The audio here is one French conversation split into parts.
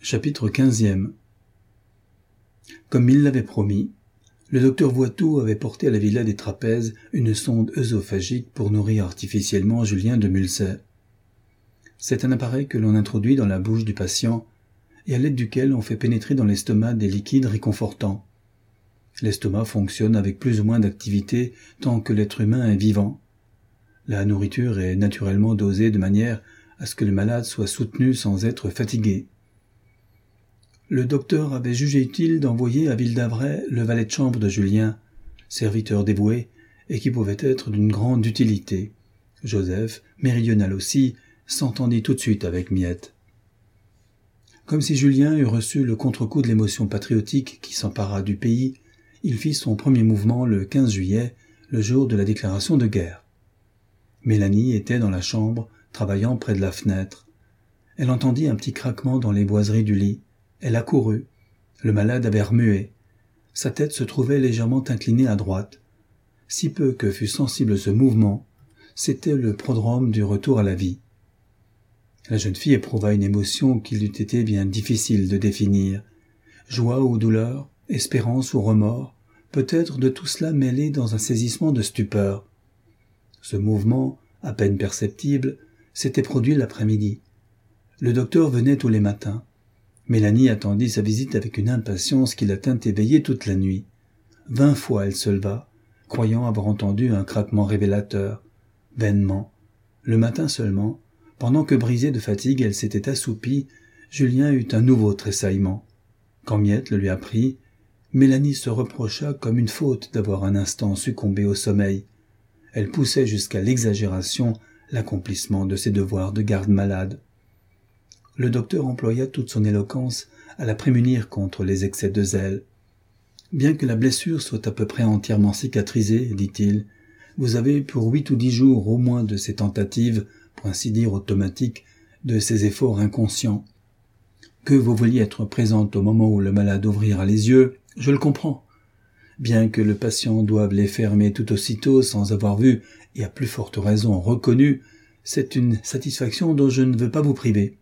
Chapitre 15e. Comme il l'avait promis, le docteur Voitou avait porté à la villa des Trapèzes une sonde œsophagique pour nourrir artificiellement Julien de Mulsay. C'est un appareil que l'on introduit dans la bouche du patient et à l'aide duquel on fait pénétrer dans l'estomac des liquides réconfortants. L'estomac fonctionne avec plus ou moins d'activité tant que l'être humain est vivant. La nourriture est naturellement dosée de manière à ce que le malade soit soutenu sans être fatigué. Le docteur avait jugé utile d'envoyer à Ville-d'Avray le valet de chambre de Julien, serviteur dévoué et qui pouvait être d'une grande utilité. Joseph, méridional aussi, s'entendit tout de suite avec Miette. Comme si Julien eût reçu le contre-coup de l'émotion patriotique qui s'empara du pays, il fit son premier mouvement le 15 juillet, le jour de la déclaration de guerre. Mélanie était dans la chambre, travaillant près de la fenêtre. Elle entendit un petit craquement dans les boiseries du lit. Elle accourut. Le malade avait remué. Sa tête se trouvait légèrement inclinée à droite. Si peu que fût sensible ce mouvement, c'était le prodrome du retour à la vie. La jeune fille éprouva une émotion qu'il eût été bien difficile de définir. Joie ou douleur, espérance ou remords, peut-être de tout cela mêlé dans un saisissement de stupeur. Ce mouvement, à peine perceptible, s'était produit l'après-midi. Le docteur venait tous les matins. Mélanie attendit sa visite avec une impatience qui la tint éveillée toute la nuit. 20 fois elle se leva, croyant avoir entendu un craquement révélateur. Vainement. Le matin seulement, pendant que brisée de fatigue elle s'était assoupie, Julien eut un nouveau tressaillement. Quand Miette le lui apprit, Mélanie se reprocha comme une faute d'avoir un instant succombé au sommeil. Elle poussait jusqu'à l'exagération l'accomplissement de ses devoirs de garde-malade. Le docteur employa toute son éloquence à la prémunir contre les excès de zèle. « Bien que la blessure soit à peu près entièrement cicatrisée, dit-il, vous avez pour 8 ou 10 jours au moins de ces tentatives, pour ainsi dire automatiques, de ces efforts inconscients. Que vous vouliez être présente au moment où le malade ouvrira les yeux, je le comprends. Bien que le patient doive les fermer tout aussitôt sans avoir vu, et à plus forte raison reconnu, c'est une satisfaction dont je ne veux pas vous priver.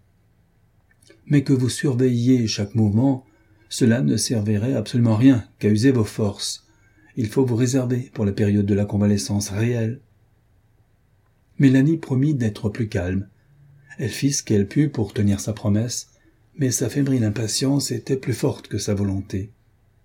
Mais que vous surveilliez chaque mouvement, cela ne servirait absolument à rien qu'à user vos forces. Il faut vous réserver pour la période de la convalescence réelle. » Mélanie promit d'être plus calme. Elle fit ce qu'elle put pour tenir sa promesse, mais sa fébrile impatience était plus forte que sa volonté.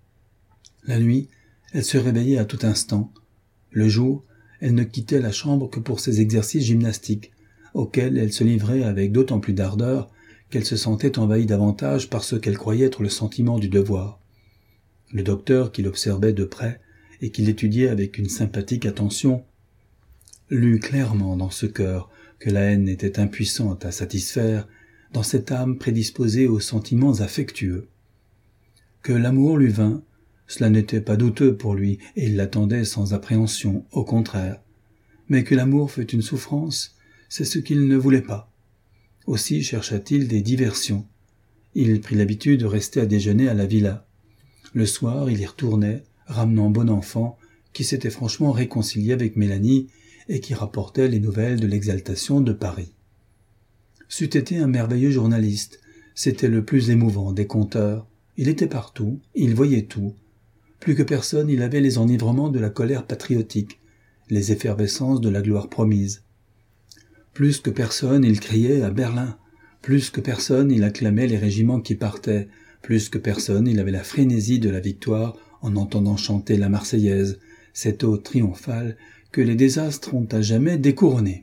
La nuit, elle se réveillait à tout instant. Le jour, elle ne quittait la chambre que pour ses exercices gymnastiques, auxquels elle se livrait avec d'autant plus d'ardeur qu'elle se sentait envahie davantage par ce qu'elle croyait être le sentiment du devoir. Le docteur, qui l'observait de près et qui l'étudiait avec une sympathique attention, lut clairement dans ce cœur que la haine était impuissante à satisfaire, dans cette âme prédisposée aux sentiments affectueux. Que l'amour lui vînt, cela n'était pas douteux pour lui, et il l'attendait sans appréhension, au contraire. Mais que l'amour fût une souffrance, c'est ce qu'il ne voulait pas. Aussi chercha-t-il des diversions. Il prit l'habitude de rester à déjeuner à la villa. Le soir, il y retournait, ramenant Bonenfant, qui s'était franchement réconcilié avec Mélanie et qui rapportait les nouvelles de l'exaltation de Paris. C'eût été un merveilleux journaliste, c'était le plus émouvant des conteurs. Il était partout, il voyait tout. Plus que personne, il avait les enivrements de la colère patriotique, les effervescences de la gloire promise. Plus que personne, il criait à Berlin. Plus que personne, il acclamait les régiments qui partaient. Plus que personne, il avait la frénésie de la victoire en entendant chanter la Marseillaise, cette ode triomphale que les désastres ont à jamais découronnée.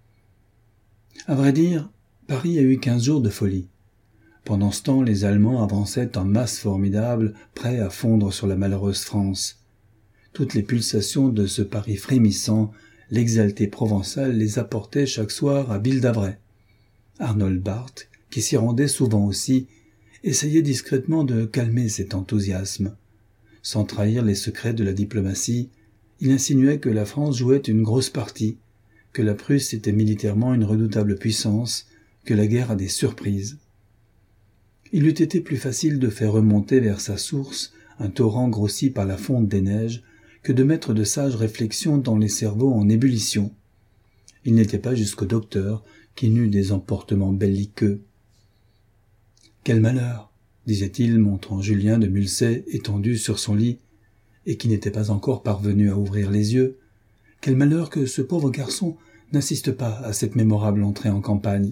À vrai dire, Paris a eu 15 jours de folie. Pendant ce temps, les Allemands avançaient en masse formidable, prêts à fondre sur la malheureuse France. Toutes les pulsations de ce Paris frémissant, l'exalté provençal les apportait chaque soir à Ville-d'Avray. Arnold Barth, qui s'y rendait souvent aussi, essayait discrètement de calmer cet enthousiasme. Sans trahir les secrets de la diplomatie, il insinuait que la France jouait une grosse partie, que la Prusse était militairement une redoutable puissance, que la guerre a des surprises. Il eût été plus facile de faire remonter vers sa source un torrent grossi par la fonte des neiges que de mettre de sages réflexions dans les cerveaux en ébullition. Il n'était pas jusqu'au docteur qui n'eut des emportements belliqueux. Quel malheur, disait-il, montrant Julien de Mulsay étendu sur son lit, et qui n'était pas encore parvenu à ouvrir les yeux. Quel malheur que ce pauvre garçon n'assiste pas à cette mémorable entrée en campagne.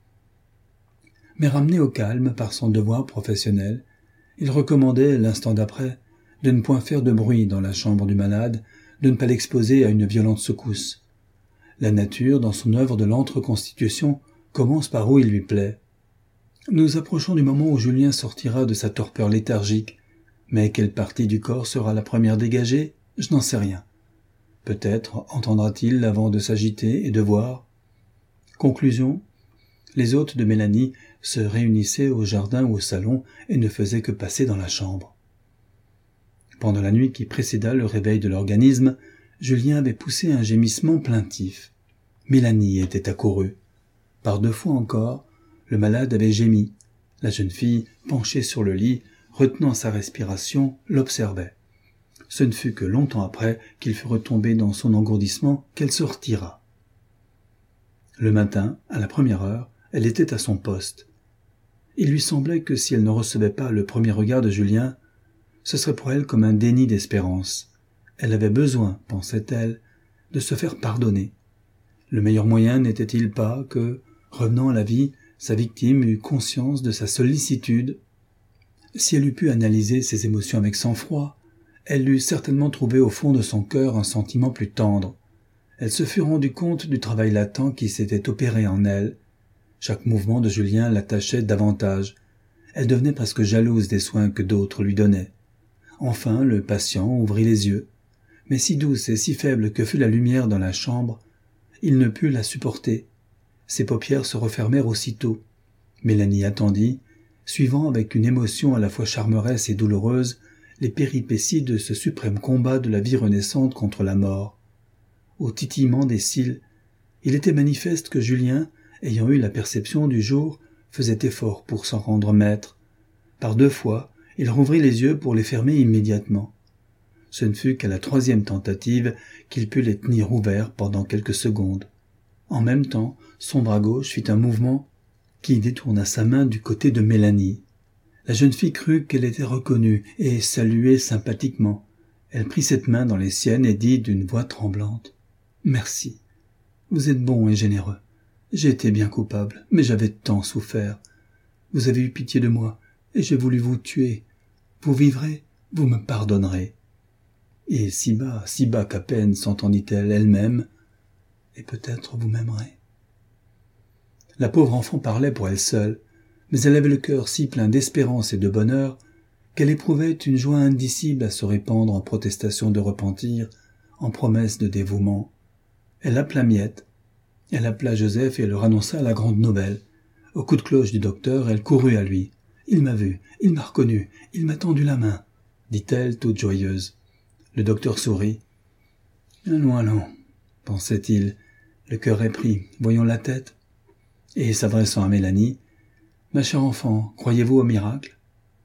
Mais ramené au calme par son devoir professionnel, il recommandait, l'instant d'après, de ne point faire de bruit dans la chambre du malade, de ne pas l'exposer à une violente secousse. La nature, dans son œuvre de lente reconstitution, commence par où il lui plaît. Nous approchons du moment où Julien sortira de sa torpeur léthargique, mais quelle partie du corps sera la première dégagée, je n'en sais rien. Peut-être entendra-t-il avant de s'agiter et de voir. Conclusion, les hôtes de Mélanie se réunissaient au jardin ou au salon et ne faisaient que passer dans la chambre. Pendant la nuit qui précéda le réveil de l'organisme, Julien avait poussé un gémissement plaintif. Mélanie était accourue. Par 2 fois encore, le malade avait gémi. La jeune fille, penchée sur le lit, retenant sa respiration, l'observait. Ce ne fut que longtemps après qu'il fut retombé dans son engourdissement qu'elle se retira. Le matin, à la première heure, elle était à son poste. Il lui semblait que si elle ne recevait pas le premier regard de Julien, ce serait pour elle comme un déni d'espérance. Elle avait besoin, pensait-elle, de se faire pardonner. Le meilleur moyen n'était-il pas que, revenant à la vie, sa victime eût conscience de sa sollicitude? Si elle eût pu analyser ses émotions avec sang-froid, elle eût certainement trouvé au fond de son cœur un sentiment plus tendre. Elle se fut rendue compte du travail latent qui s'était opéré en elle. Chaque mouvement de Julien l'attachait davantage. Elle devenait presque jalouse des soins que d'autres lui donnaient. Enfin, le patient ouvrit les yeux. Mais si douce et si faible que fût la lumière dans la chambre, il ne put la supporter. Ses paupières se refermèrent aussitôt. Mélanie attendit, suivant avec une émotion à la fois charmeresse et douloureuse les péripéties de ce suprême combat de la vie renaissante contre la mort. Au titillement des cils, il était manifeste que Julien, ayant eu la perception du jour, faisait effort pour s'en rendre maître. Par 2 fois, il rouvrit les yeux pour les fermer immédiatement. Ce ne fut qu'à la 3e tentative qu'il put les tenir ouverts pendant quelques secondes. En même temps, son bras gauche fit un mouvement qui détourna sa main du côté de Mélanie. La jeune fille crut qu'elle était reconnue et saluait sympathiquement. Elle prit cette main dans les siennes et dit d'une voix tremblante : « Merci. Vous êtes bon et généreux. J'ai été bien coupable, mais j'avais tant souffert. Vous avez eu pitié de moi, et j'ai voulu vous tuer. Vous vivrez, vous me pardonnerez. » Et si bas qu'à peine s'entendit-elle elle-même, « Et peut-être vous m'aimerez. » La pauvre enfant parlait pour elle seule, mais elle avait le cœur si plein d'espérance et de bonheur qu'elle éprouvait une joie indicible à se répandre en protestations de repentir, en promesses de dévouement. Elle appela Miette, elle appela Joseph et leur annonça la grande nouvelle. Au coup de cloche du docteur, elle courut à lui. « Il m'a vu, il m'a reconnu, il m'a tendu la main », dit-elle toute joyeuse. Le docteur sourit. « Allons, pensait-il, le cœur est pris, voyons la tête. » Et s'adressant à Mélanie, « Ma chère enfant, croyez-vous au miracle ?»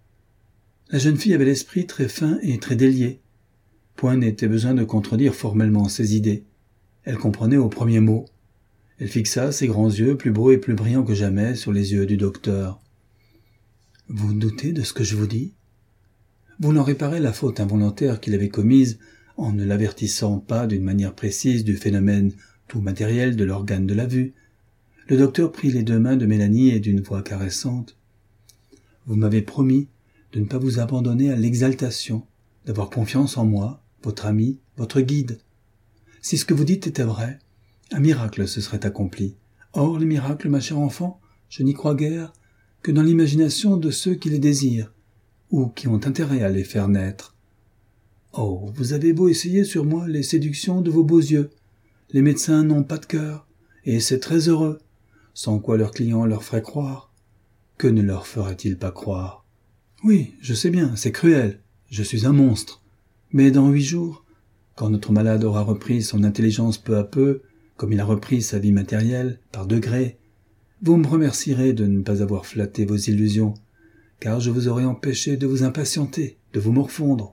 La jeune fille avait l'esprit très fin et très délié. Point n'était besoin de contredire formellement ses idées. Elle comprenait au premier mot. Elle fixa ses grands yeux, plus beaux et plus brillants que jamais, sur les yeux du docteur. « Vous doutez de ce que je vous dis ? Voulant réparer la faute involontaire qu'il avait commise en ne l'avertissant pas d'une manière précise du phénomène tout matériel de l'organe de la vue, le docteur prit les 2 mains de Mélanie et d'une voix caressante. « Vous m'avez promis de ne pas vous abandonner à l'exaltation, d'avoir confiance en moi, votre ami, votre guide. Si ce que vous dites était vrai, un miracle se serait accompli. Or, les miracles, ma chère enfant, je n'y crois guère que dans l'imagination de ceux qui les désirent, ou qui ont intérêt à les faire naître. Oh, vous avez beau essayer sur moi les séductions de vos beaux yeux. Les médecins n'ont pas de cœur, et c'est très heureux, sans quoi leurs clients leur feraient croire. Que ne leur ferait-il pas croire? Oui, je sais bien, c'est cruel, je suis un monstre. Mais dans 8 jours, quand notre malade aura repris son intelligence peu à peu, comme il a repris sa vie matérielle, par degrés, vous me remercierez de ne pas avoir flatté vos illusions, car je vous aurais empêché de vous impatienter, de vous morfondre.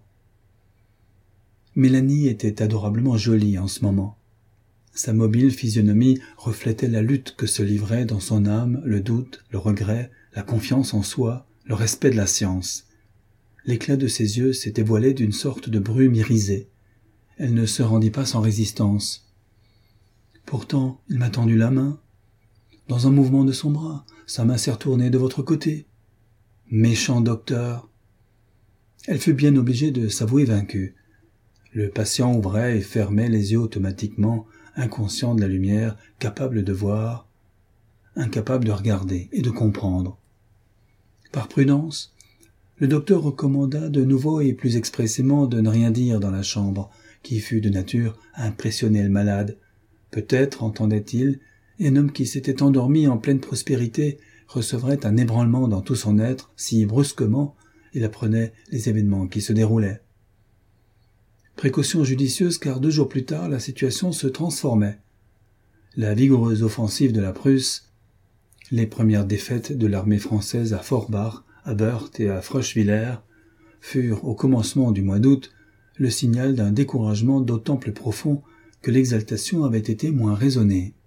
Mélanie était adorablement jolie en ce moment. Sa mobile physionomie reflétait la lutte que se livraient dans son âme le doute, le regret, la confiance en soi, le respect de la science. L'éclat de ses yeux s'était voilé d'une sorte de brume irisée. Elle ne se rendit pas sans résistance. Pourtant, il m'a tendu la main. Dans un mouvement de son bras, sa main s'est retournée de votre côté. Méchant docteur. Elle fut bien obligée de s'avouer vaincue. Le patient ouvrait et fermait les yeux automatiquement, inconscient de la lumière, capable de voir, incapable de regarder et de comprendre. Par prudence, le docteur recommanda de nouveau et plus expressément de ne rien dire dans la chambre, qui fut de nature à impressionner le malade. Peut-être, entendait-il, un homme qui s'était endormi en pleine prospérité recevrait un ébranlement dans tout son être si brusquement il apprenait les événements qui se déroulaient. Précaution judicieuse car 2 jours plus tard la situation se transformait. La vigoureuse offensive de la Prusse, les premières défaites de l'armée française à Forbach, à Wörth et à Froschwiller furent, au commencement du mois d'août, le signal d'un découragement d'autant plus profond que l'exaltation avait été moins raisonnée.